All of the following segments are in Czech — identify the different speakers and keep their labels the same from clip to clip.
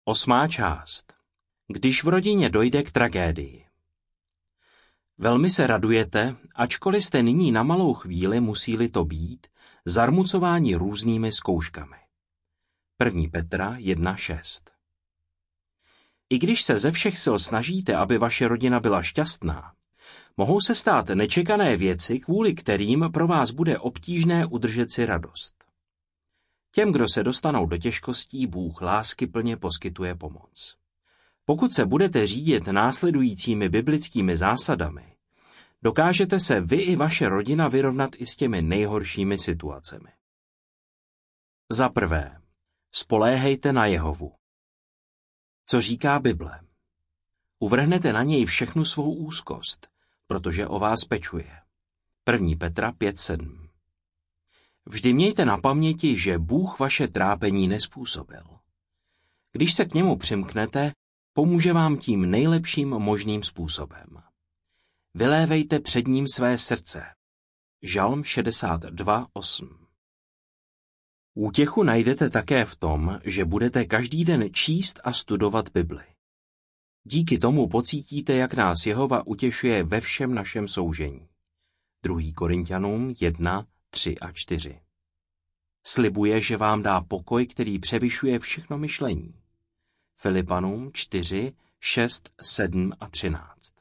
Speaker 1: 8. část. Když v rodině dojde k tragédii. Velmi se radujete, ačkoliv jste nyní na malou chvíli, musí-li to být, zarmucováni různými zkouškami. 1. Petra 1.6. I když se ze všech sil snažíte, aby vaše rodina byla šťastná, mohou se stát nečekané věci, kvůli kterým pro vás bude obtížné udržet si radost. Těm, kdo se dostanou do těžkostí, Bůh láskyplně poskytuje pomoc. Pokud se budete řídit následujícími biblickými zásadami, dokážete se vy i vaše rodina vyrovnat i s těmi nejhoršími situacemi. Za prvé, spoléhejte na Jehovu. Co říká Bible? Uvrhnete na něj všechnu svou úzkost, protože o vás pečuje. 1. Petra 5.7. Vždy mějte na paměti, že Bůh vaše trápení nezpůsobil. Když se k němu přimknete, pomůže vám tím nejlepším možným způsobem. Vylévejte před ním své srdce. Žalm 62.8. Útěchu najdete také v tom, že budete každý den číst a studovat Bibli. Díky tomu pocítíte, jak nás Jehova utěšuje ve všem našem soužení. 2. Korinťanům 1, 3 a 4. Slibuje, že vám dá pokoj, který převyšuje všechno myšlení. Filipanům 4, 6, 7 a 13.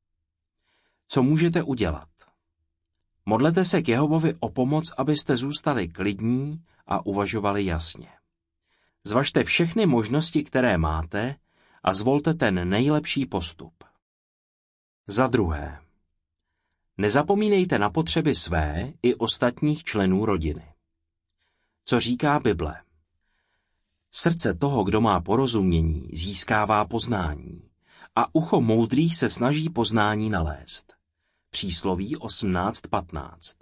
Speaker 1: Co můžete udělat? Modlete se k Jehovovi o pomoc, abyste zůstali klidní a uvažovali jasně. Zvažte všechny možnosti, které máte, a zvolte ten nejlepší postup. Za druhé, nezapomínejte na potřeby své i ostatních členů rodiny. Co říká Bible? Srdce toho, kdo má porozumění, získává poznání a ucho moudrých se snaží poznání nalézt. Přísloví 18.15.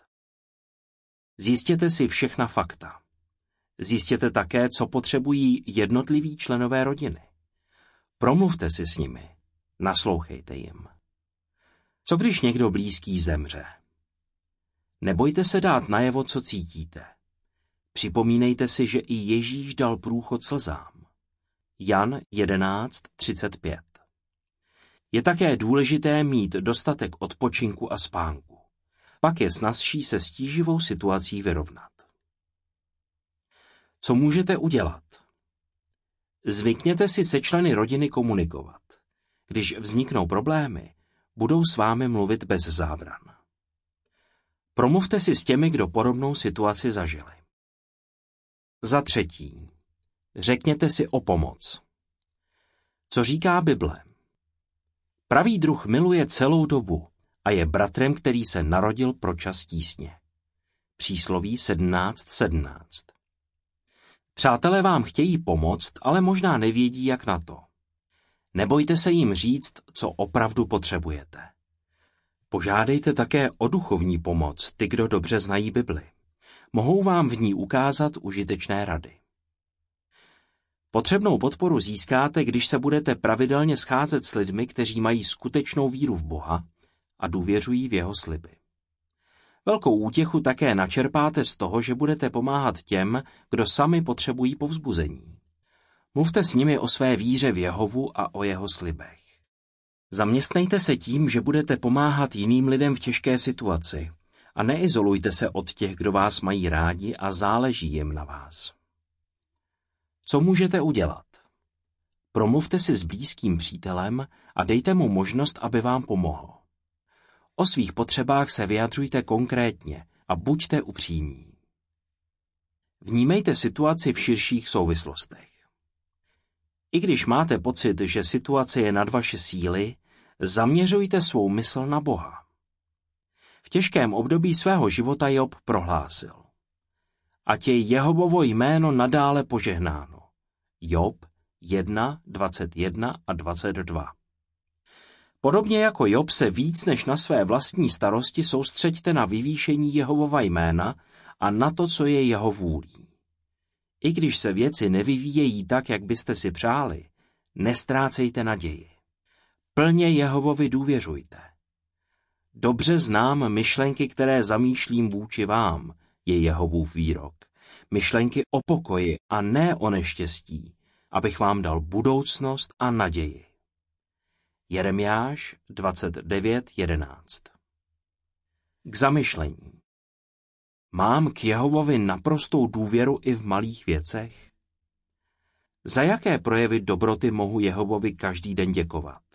Speaker 1: Zjistěte si všechna fakta. Zjistěte také, co potřebují jednotliví členové rodiny. Promluvte si s nimi. Naslouchejte jim. Co když někdo blízký zemře? Nebojte se dát najevo, co cítíte. Připomínejte si, že i Ježíš dal průchod slzám. Jan 11.35. Je také důležité mít dostatek odpočinku a spánku. Pak je snazší se s tíživou situací vyrovnat. Co můžete udělat? Zvykněte si se členy rodiny komunikovat. Když vzniknou problémy, budou s vámi mluvit bez zábran. Promluvte si s těmi, kdo podobnou situaci zažili. Za třetí, řekněte si o pomoc. Co říká Bible? Pravý druh miluje celou dobu a je bratrem, který se narodil pro čas tísně. Přísloví 17.17. Přátelé vám chtějí pomoct, ale možná nevědí, jak na to. Nebojte se jim říct, co opravdu potřebujete. Požádejte také o duchovní pomoc, ty, kdo dobře znají Bibli. Mohou vám v ní ukázat užitečné rady. Potřebnou podporu získáte, když se budete pravidelně scházet s lidmi, kteří mají skutečnou víru v Boha a důvěřují v jeho sliby. Velkou útěchu také načerpáte z toho, že budete pomáhat těm, kdo sami potřebují povzbuzení. Mluvte s nimi o své víře v Jehovu a o jeho slibech. Zaměstnejte se tím, že budete pomáhat jiným lidem v těžké situaci a neizolujte se od těch, kdo vás mají rádi a záleží jim na vás. Co můžete udělat? Promluvte si s blízkým přítelem a dejte mu možnost, aby vám pomohl. O svých potřebách se vyjadřujte konkrétně a buďte upřímní. Vnímejte situaci v širších souvislostech. I když máte pocit, že situace je nad vaše síly, zaměřujte svou mysl na Boha. V těžkém období svého života Job prohlásil: Ať je Jehovovo jméno nadále požehnáno. Job 1, 21 a 22. Podobně jako Job se víc než na své vlastní starosti soustřeďte na vyvýšení Jehovova jména a na to, co je jeho vůlí. I když se věci nevyvíjejí tak, jak byste si přáli, nestrácejte naději. Plně Jehovovi důvěřujte. Dobře znám myšlenky, které zamýšlím vůči vám, je Jehovův výrok. Myšlenky o pokoji a ne o neštěstí, abych vám dal budoucnost a naději. Jeremiáš 29:11. K zamyšlení. Mám k Jehovovi naprostou důvěru i v malých věcech? Za jaké projevy dobroty mohu Jehovovi každý den děkovat?